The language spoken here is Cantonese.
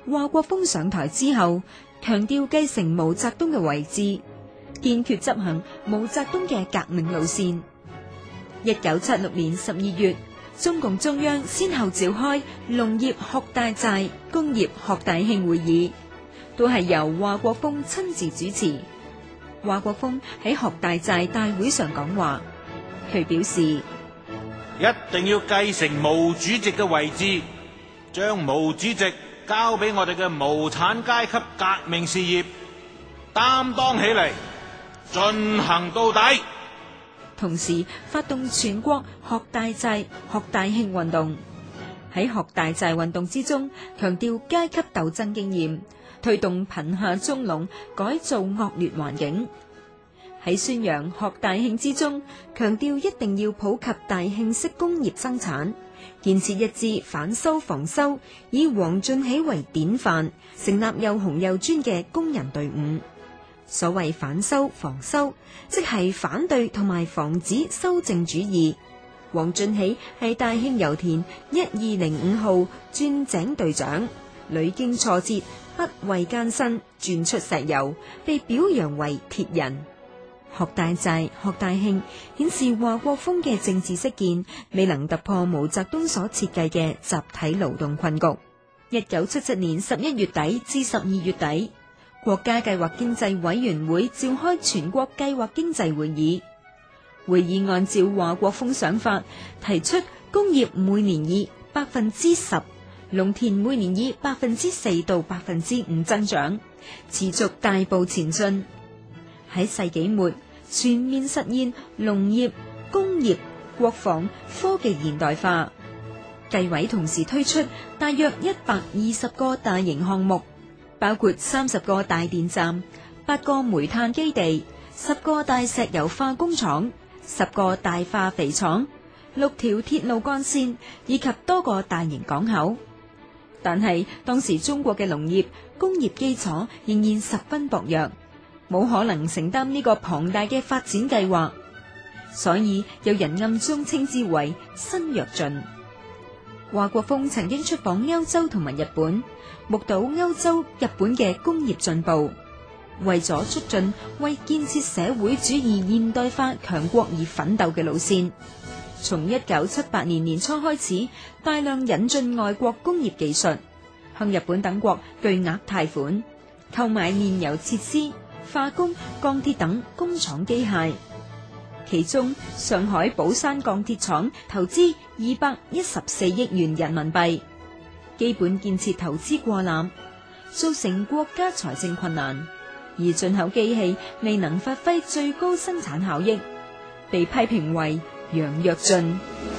華國鋒上台之後，強調繼承毛澤東嘅遺志，堅決執行毛澤東嘅革命路線。1976年12月，中共中央先後召開農業學大寨、工業學大慶會議，都係由華國鋒親自主持。華國鋒喺學大寨大會上講話，佢表示一定要繼承毛主席嘅遺志，將毛主席交俾我哋嘅無產階級革命事業，擔當起嚟，進行到底。 同時發動全國學大寨、學大慶運動。喺學大寨運動之中，強調階級鬥爭經驗，推動貧下中農改造惡劣環境。喺宣揚學大慶之中，強調一定要普及大慶式工業生產，建設一支反修防修，以黃俊喜為典範，成立又紅又專嘅工人隊伍。所謂反修防修，即係反對同埋防止修正主義。黃俊喜係大慶油田1205號鑽井隊長，屢經挫折，不畏艱辛，鑽出石油，被表揚為鐵人。學大寨、學大慶顯示華國鋒嘅政治識見未能突破毛澤東所設計嘅集體勞動困局。1977年11月底至12月底，國家計劃經濟委員會召開全國計劃經濟會議，會議按照華國鋒想法，提出工業每年以10%，農田每年以4%到5%增長，持續大步前進。喺世紀末全面實現農業、工業、國防、科技現代化。計委同時推出大約120個大型項目，包括30個大電站、8個煤炭基地、10個大石油化工廠、10個大化肥廠、6條鐵路幹線以及多個大型港口。但係當時中國嘅農業、工業基礎仍然十分薄弱，冇可能承擔呢個龐大嘅發展計劃，所以有人暗中稱之為新躍進。華國鋒曾經出訪歐洲同埋日本，目睹歐洲、日本嘅工業進步，為咗促進為建設社會主義現代化強國而奮鬥嘅路線，從1978年年初開始，大量引進外國工業技術，向日本等國巨額貸款，購買煉油設施、化工、鋼鐵等工廠機械。其中上海寶山鋼鐵廠投資214億元人民幣，基本建設投資過濫，造成國家財政困難，而進口機器未能發揮最高生產效益，被批評為楊躍進。